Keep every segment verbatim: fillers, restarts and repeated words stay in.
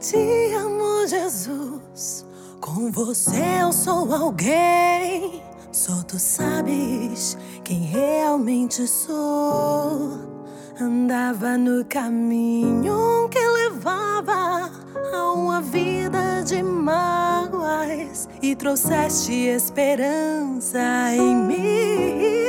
Te amo, Jesus. Com você eu sou alguém. Só tu sabes quem realmente sou. Andava no caminho que levava a uma vida de mágoas e trouxeste esperança em mim.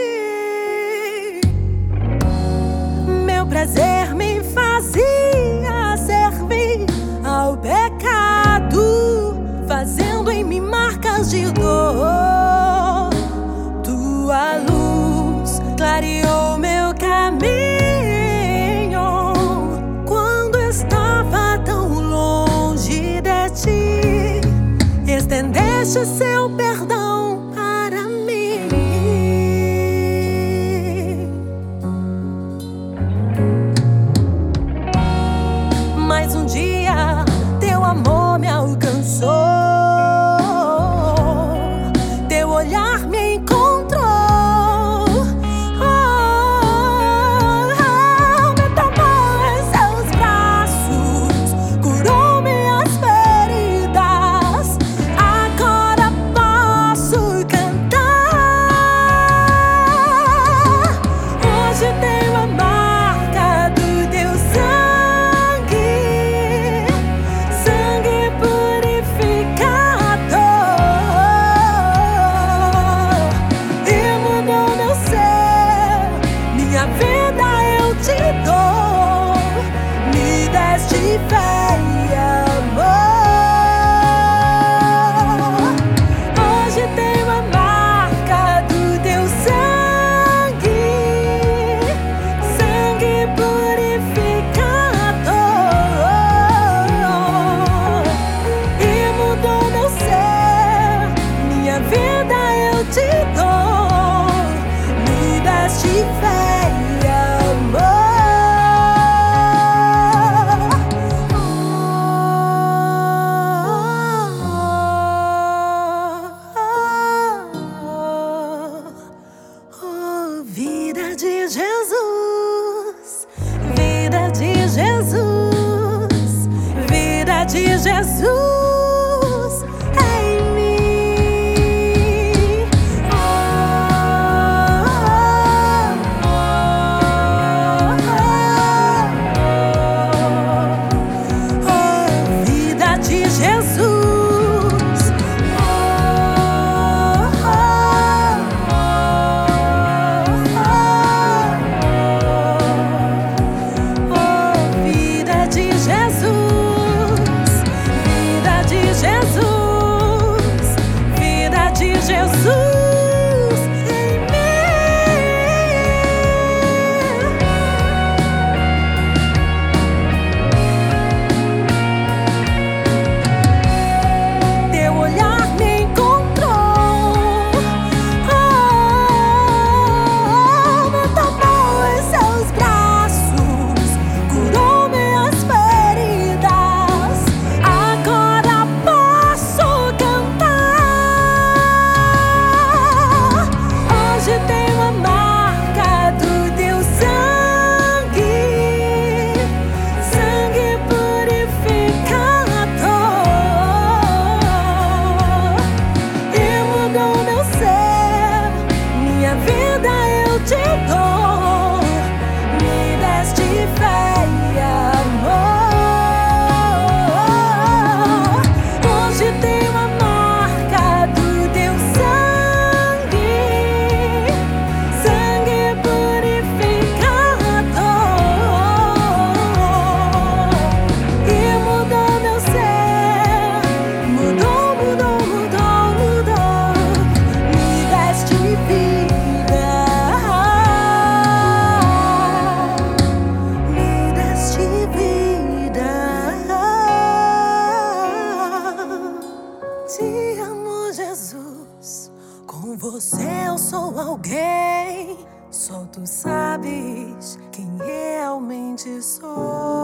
Meu prazer me fazia servir ao pecado, fazendo em mim marcas de dor. Tua luz clareou meu caminho quando estava tão longe de ti. Estendeste seu perdão para mim. Mas um dia teu amor me alcançou, teu olhar me encontrou. Oh, me tomou em seus braços, curou minhas feridas. Agora posso cantar. Hoje tenho a marca do teu sangue, sangue purificador, e mudou meu ser. Minha vida eu te dou, me deste fé e amor. Hoje tenho a marca do teu sangue, sangue purificador, e mudou meu ser. Minha vida eu te dou, me deste fé e amor. Oh, vida de Jesus, vida de Jesus, vida de Jesus em mim. Oh, oh, oh, oh, vida de Jesus. Oh, oh, oh, oh, vida de Jesus, vida de Jesus, vida de Jesus em mim. Teu olhar me encontrou. Oh, me tomou em seus braços, curou minhas feridas. Agora posso cantar. Hoje tenho a marca do teu sangue, sangue purificador, e mudou meu ser. Minha vida eu te dou, me deste fé e amor. Hoje tenho a marca do teu sangue, sangue purificador, e mudou meu ser. Mudou, mudou, mudou, mudou. Me deste vida, me deste vida. Te amo, Jesus. Com você eu sou alguém. Só tu sabes quem realmente sou.